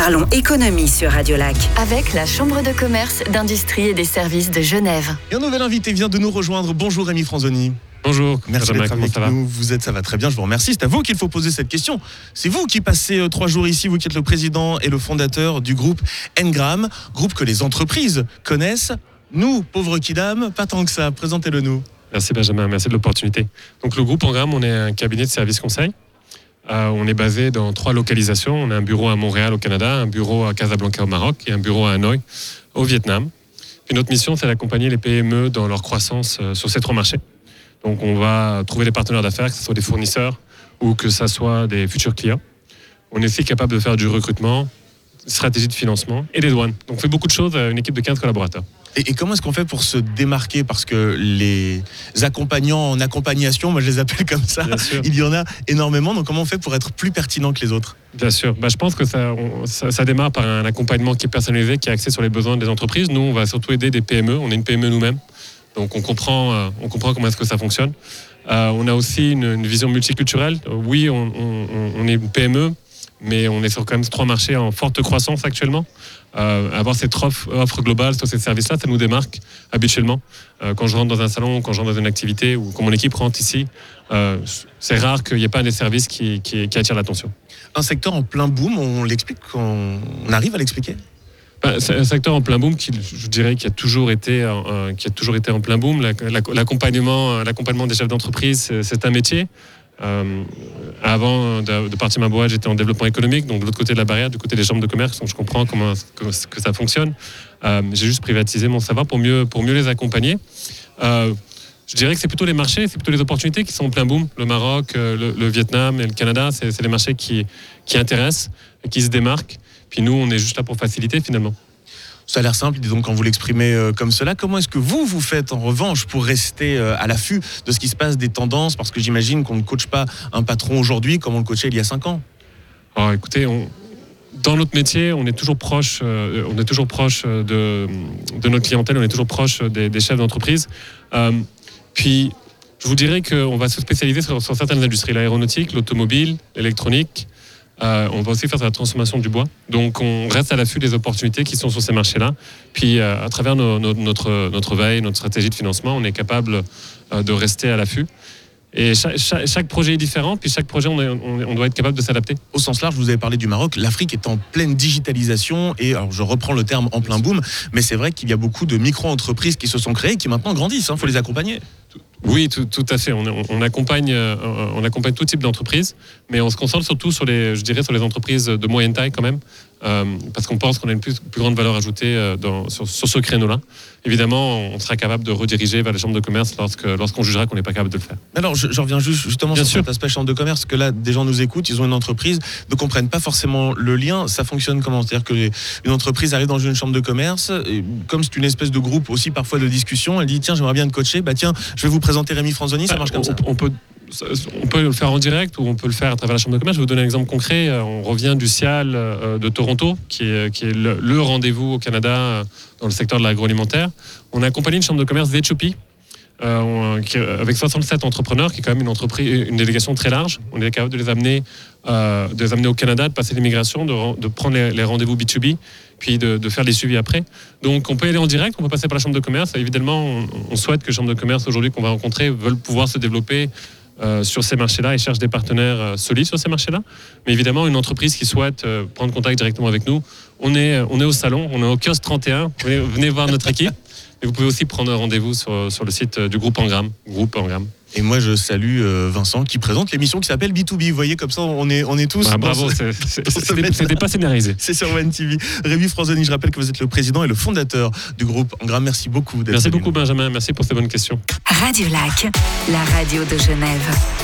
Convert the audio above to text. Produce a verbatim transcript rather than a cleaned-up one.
Parlons économie sur Radio Lac. Avec la Chambre de commerce, d'industrie et des services de Genève. Et un nouvel invité vient de nous rejoindre. Bonjour Rémi Franzoni. Bonjour, merci d'être avec ça va nous. Vous êtes, ça va très bien, je vous remercie. C'est à vous qu'il faut poser cette question. C'est vous qui passez euh, trois jours ici, vous qui êtes le président et le fondateur du groupe Ngram, groupe que les entreprises connaissent. Nous, pauvres kidam, pas tant que ça. Présentez-le nous. Merci Benjamin, merci de l'opportunité. Donc le groupe Ngram, on est un cabinet de services conseil. Euh, on est basé dans trois localisations. On a un bureau à Montréal au Canada, un bureau à Casablanca au Maroc et un bureau à Hanoï au Vietnam. Et notre mission, c'est d'accompagner les P M E dans leur croissance euh, sur ces trois marchés. Donc on va trouver des partenaires d'affaires, que ce soit des fournisseurs ou que ce soit des futurs clients. On est aussi capable de faire du recrutement, stratégie de financement et des douanes. Donc on fait beaucoup de choses à une équipe de quinze collaborateurs. Et, et comment est-ce qu'on fait pour se démarquer? Parce que les accompagnants en accompagnation, moi je les appelle comme ça, il y en a énormément. Donc comment on fait pour être plus pertinent que les autres? Bien sûr. Bah, je pense que ça, on, ça, ça démarre par un accompagnement qui est personnalisé, qui est axé sur les besoins des entreprises. Nous, on va surtout aider des P M E. On est une P M E nous-mêmes. Donc on comprend, euh, on comprend comment est-ce que ça fonctionne. Euh, on a aussi une, une vision multiculturelle. Oui, on, on, on est une P M E, mais on est sur quand même trois marchés en forte croissance actuellement. Euh, avoir cette offre, offre globale sur ces services-là, ça nous démarque habituellement. Euh, quand je rentre dans un salon, quand je rentre dans une activité, ou quand mon équipe rentre ici, euh, c'est rare qu'il n'y ait pas un des services qui, qui, qui attire l'attention. Un secteur en plein boom, on l'explique, on arrive à l'expliquer? Ben, c'est un secteur en plein boom qui, je dirais, qui a toujours été, euh, qui a toujours été en plein boom. L'accompagnement, l'accompagnement des chefs d'entreprise, c'est, c'est un métier. Euh, avant de, de partir ma boîte, j'étais en développement économique, donc de l'autre côté de la barrière, du côté des chambres de commerce, donc je comprends comment que, que ça fonctionne. Euh, j'ai juste privatisé mon savoir pour mieux, pour mieux les accompagner. Euh, je dirais que c'est plutôt les marchés, c'est plutôt les opportunités qui sont en plein boom. Le Maroc, le, le Vietnam et le Canada, c'est, c'est les marchés qui, qui intéressent, qui se démarquent. Puis nous, on est juste là pour faciliter finalement. Ça a l'air simple, dis donc, quand vous l'exprimez euh, comme cela. Comment est-ce que vous, vous faites en revanche pour rester euh, à l'affût de ce qui se passe, des tendances? Parce que j'imagine qu'on ne coache pas un patron aujourd'hui comme on le coachait il y a cinq ans. Alors écoutez, on, dans notre métier, on est toujours proche, euh, on est toujours proche de, de notre clientèle, on est toujours proche des, des chefs d'entreprise. Euh, puis, je vous dirais qu'on va se spécialiser sur, sur certaines industries, l'aéronautique, l'automobile, l'électronique. Euh, on va aussi faire de la transformation du bois. Donc on reste à l'affût des opportunités qui sont sur ces marchés-là. Puis euh, à travers nos, nos, notre, notre veille, notre stratégie de financement, on est capable euh, de rester à l'affût. Et chaque, chaque, chaque projet est différent, puis chaque projet, on, est, on, on doit être capable de s'adapter. Au sens large, vous avez parlé du Maroc. L'Afrique est en pleine digitalisation et, alors je reprends le terme en plein boom, mais c'est vrai qu'il y a beaucoup de micro-entreprises qui se sont créées, qui maintenant grandissent. Il hein, faut les accompagner. Oui, tout, tout à fait. On, on, accompagne, on accompagne tout type d'entreprise, mais on se concentre surtout sur les, je dirais, sur les entreprises de moyenne taille quand même, euh, parce qu'on pense qu'on a une plus, plus grande valeur ajoutée dans, sur, sur ce créneau-là. Évidemment, on sera capable de rediriger vers les chambres de commerce lorsque, lorsqu'on jugera qu'on n'est pas capable de le faire. Alors, je, je reviens juste, justement Bien sur sûr. cet aspect chambre de commerce, parce que là, des gens nous écoutent, ils ont une entreprise, ne comprennent pas forcément le lien. Ça fonctionne comment? C'est-à-dire qu'une entreprise arrive dans une chambre de commerce, et comme c'est une espèce de groupe aussi parfois de discussion, elle dit tiens, j'aimerais bien te coacher, bah tiens, je vais vous présenter Rémi Franzoni, ça marche comme on, ça. On peut, on peut le faire en direct ou on peut le faire à travers la chambre de commerce. Je vais vous donner un exemple concret. On revient du C I A L de Toronto, qui est, qui est le, le rendez-vous au Canada dans le secteur de l'agroalimentaire. On a accompagné une chambre de commerce d'Éthiopie euh, avec soixante-sept entrepreneurs, qui est quand même une, entreprise, une délégation très large. On est capable de les amener, euh, de les amener au Canada, de passer l'immigration, de, de prendre les, les rendez-vous B deux B, puis de, de faire les suivis après. Donc on peut aller en direct, on peut passer par la chambre de commerce. Évidemment, on, on souhaite que les chambres de commerce aujourd'hui qu'on va rencontrer veulent pouvoir se développer Euh, sur ces marchés-là et cherche des partenaires euh, solides sur ces marchés-là. Mais évidemment, une entreprise qui souhaite euh, prendre contact directement avec nous, on est, on est au salon, on est au kiosque trente et un, venez, venez voir notre équipe. Et vous pouvez aussi prendre un rendez-vous sur, sur le site du groupe Ngram, groupe Ngram. Et moi, je salue euh, Vincent qui présente l'émission qui s'appelle B deux B. Vous voyez, comme ça, on est, on est tous... Ah, bravo, ce, c'est, c'est, c'était pas scénarisé. C'est sur One T V. Rémi Franzoni, je rappelle que vous êtes le président et le fondateur du groupe Ngram. Merci beaucoup d'être Merci venu. beaucoup, Benjamin. Merci pour ces bonnes questions. Radio Lac, la radio de Genève.